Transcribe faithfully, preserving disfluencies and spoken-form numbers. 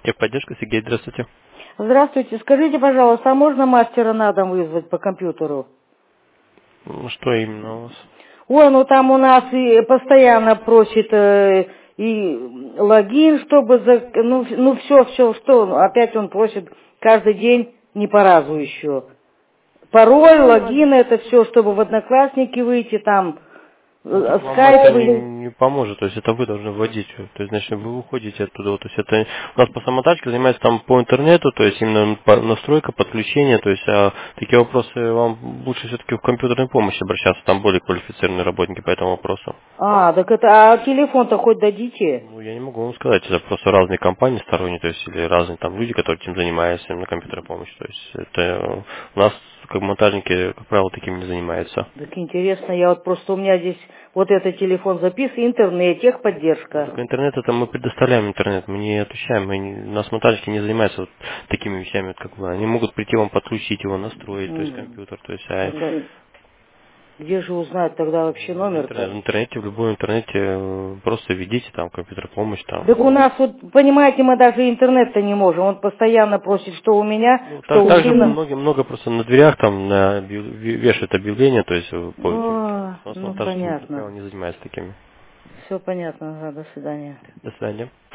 Техподдержка, Сергей, здравствуйте. Здравствуйте. Скажите, пожалуйста, а можно мастера на дом вызвать по компьютеру? Ну, что именно у вас? Ой, ну там у нас и постоянно просит э, и логин, чтобы... За, ну, ф- ну все, все, что? Ну, опять он просит каждый день, не по разу еще. Пароль, логин, это все, чтобы в Одноклассники выйти, там, Ну, так э, вам это скайп не, выйти. не поможет, то есть это вы должны вводить, то есть, значит, вы уходите оттуда, вот, то есть это у нас по самотачке занимается там по интернету, то есть именно по- настройка, подключение, то есть а такие вопросы вам лучше все-таки в компьютерной помощи обращаться, там более квалифицированные работники по этому вопросу. А, так это, а телефон-то хоть дадите? Ну, я не могу вам сказать, это просто разные компании сторонние, то есть или разные там люди, которые этим занимаются, именно компьютерной помощью, то есть это э, у нас как монтажники, как правило, таким не занимаются. Так интересно, я вот просто, у меня здесь вот этот телефон записан, интернет, Ну, так техподдержка. интернет это мы предоставляем интернет, мы не отвечаем, мы не, у нас монтажники не занимаются вот такими вещами, вот как вы. Они могут прийти вам подключить его, настроить, то есть М. компьютер, то есть а, Так, а где же узнать тогда вообще в, интернет, в номер-то? интернете, в любом интернете э, просто введите там компьютер помощь там. Так у нас вот, понимаете, мы даже интернет-то не можем. Он постоянно просит, что у меня, Ну, что так, у также сына. много, много просто на дверях там на, объяв- вешают объявления, то есть э, по этим вещам. То О, есть у нас ну монтажники, как правило, понятно. не занимаются такими. Все понятно. Ага, до свидания. До свидания.